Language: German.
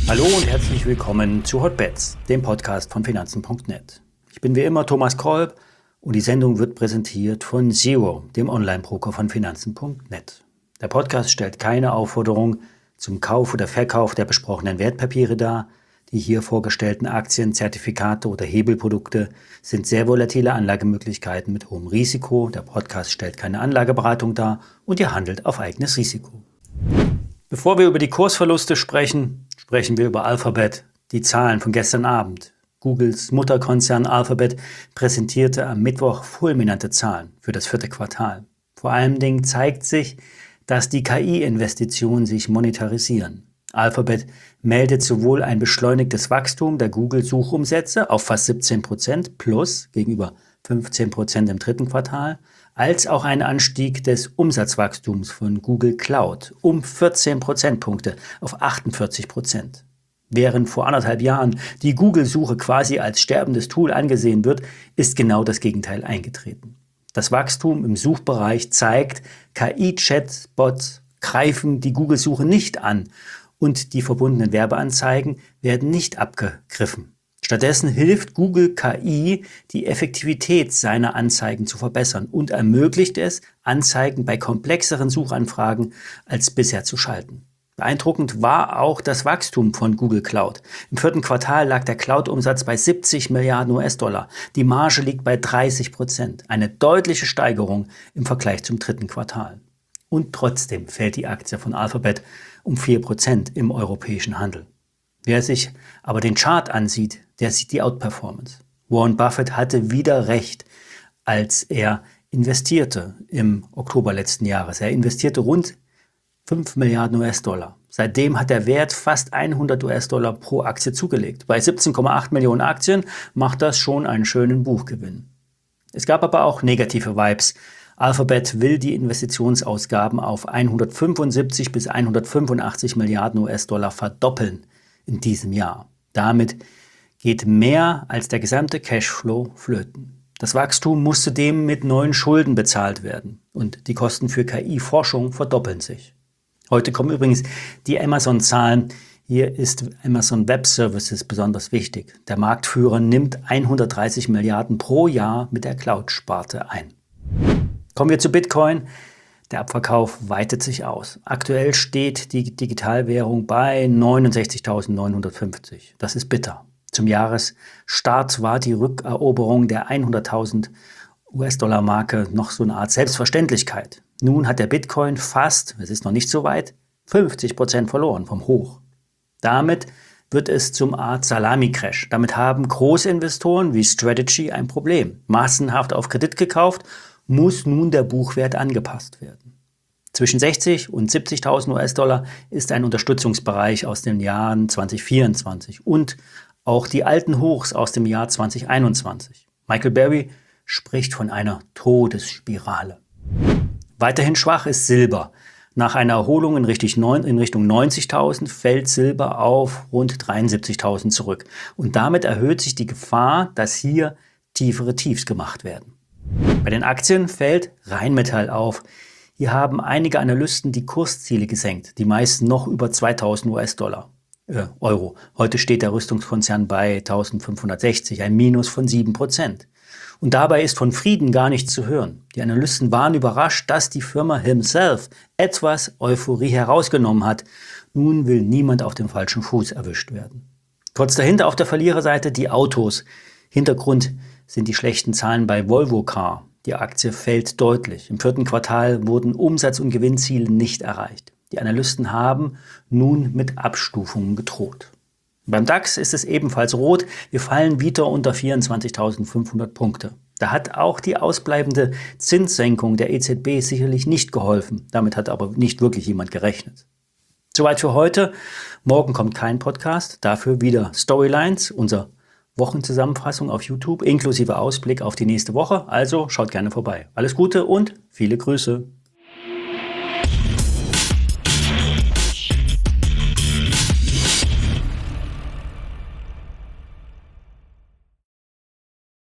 Hallo und herzlich willkommen zu Hotbets, dem Podcast von Finanzen.net. Ich bin wie immer Thomas Kolb und die Sendung wird präsentiert von Zero, dem Online-Broker von Finanzen.net. Der Podcast stellt keine Aufforderung zum Kauf oder Verkauf der besprochenen Wertpapiere dar. Die hier vorgestellten Aktien, Zertifikate oder Hebelprodukte sind sehr volatile Anlagemöglichkeiten mit hohem Risiko. Der Podcast stellt keine Anlageberatung dar und ihr handelt auf eigenes Risiko. Bevor wir über die Kursverluste sprechen wir über Alphabet, die Zahlen von gestern Abend. Googles Mutterkonzern Alphabet präsentierte am Mittwoch fulminante Zahlen für das 4. Quartal. Vor allen Dingen zeigt sich, dass die KI-Investitionen sich monetarisieren. Alphabet meldet sowohl ein beschleunigtes Wachstum der Google-Suchumsätze auf fast 17% plus gegenüber 15% im 3. Quartal, als auch einen Anstieg des Umsatzwachstums von Google Cloud um 14 Prozentpunkte auf 48%. Während vor 1,5 Jahren die Google-Suche quasi als sterbendes Tool angesehen wird, ist genau das Gegenteil eingetreten. Das Wachstum im Suchbereich zeigt, KI-Chatbots greifen die Google-Suche nicht an und die verbundenen Werbeanzeigen werden nicht abgegriffen. Stattdessen hilft Google KI, die Effektivität seiner Anzeigen zu verbessern und ermöglicht es, Anzeigen bei komplexeren Suchanfragen als bisher zu schalten. Beeindruckend war auch das Wachstum von Google Cloud. Im 4. Quartal lag der Cloud-Umsatz bei 70 Milliarden US-Dollar. Die Marge liegt bei 30%. Eine deutliche Steigerung im Vergleich zum 3. Quartal. Und trotzdem fällt die Aktie von Alphabet um 4% im europäischen Handel. Wer sich aber den Chart ansieht, der sieht die Outperformance. Warren Buffett hatte wieder recht, als er investierte im Oktober letzten Jahres. Er investierte rund 5 Milliarden US-Dollar. Seitdem hat der Wert fast 100 US-Dollar pro Aktie zugelegt. Bei 17,8 Millionen Aktien macht das schon einen schönen Buchgewinn. Es gab aber auch negative Vibes. Alphabet will die Investitionsausgaben auf 175 bis 185 Milliarden US-Dollar verdoppeln in diesem Jahr. Damit geht mehr als der gesamte Cashflow flöten. Das Wachstum muss zudem mit neuen Schulden bezahlt werden und die Kosten für KI-Forschung verdoppeln sich. Heute kommen übrigens die Amazon-Zahlen. Hier ist Amazon Web Services besonders wichtig. Der Marktführer nimmt 130 Milliarden pro Jahr mit der Cloud-Sparte ein. Kommen wir zu Bitcoin. Der Abverkauf weitet sich aus. Aktuell steht die Digitalwährung bei 69.950. Das ist bitter. Zum Jahresstart war die Rückeroberung der 100.000 US-Dollar-Marke noch so eine Art Selbstverständlichkeit. Nun hat der Bitcoin fast, es ist noch nicht so weit, 50% verloren vom Hoch. Damit wird es zum Art Salami-Crash. Damit haben Großinvestoren wie Strategy ein Problem. Massenhaft auf Kredit gekauft, muss nun der Buchwert angepasst werden. Zwischen 60 und 70.000 US-Dollar ist ein Unterstützungsbereich aus den Jahren 2024 und auch die alten Hochs aus dem Jahr 2021. Michael Burry spricht von einer Todesspirale. Weiterhin schwach ist Silber. Nach einer Erholung in Richtung 90.000 fällt Silber auf rund 73.000 zurück. Und damit erhöht sich die Gefahr, dass hier tiefere Tiefs gemacht werden. Bei den Aktien fällt Rheinmetall auf. Hier haben einige Analysten die Kursziele gesenkt, die meisten noch über 2.000 Euro. Heute steht der Rüstungskonzern bei 1.560, ein Minus von 7%. Und dabei ist von Frieden gar nichts zu hören. Die Analysten waren überrascht, dass die Firma Himself etwas Euphorie herausgenommen hat. Nun will niemand auf dem falschen Fuß erwischt werden. Kurz dahinter auf der Verliererseite die Autos. Hintergrund sind die schlechten Zahlen bei Volvo Car. Die Aktie fällt deutlich. Im 4. Quartal wurden Umsatz- und Gewinnziele nicht erreicht. Die Analysten haben nun mit Abstufungen gedroht. Beim DAX ist es ebenfalls rot. Wir fallen wieder unter 24.500 Punkte. Da hat auch die ausbleibende Zinssenkung der EZB sicherlich nicht geholfen. Damit hat aber nicht wirklich jemand gerechnet. Soweit für heute. Morgen kommt kein Podcast. Dafür wieder Storylines, unser Wochenzusammenfassung auf YouTube, inklusive Ausblick auf die nächste Woche. Also schaut gerne vorbei. Alles Gute und viele Grüße.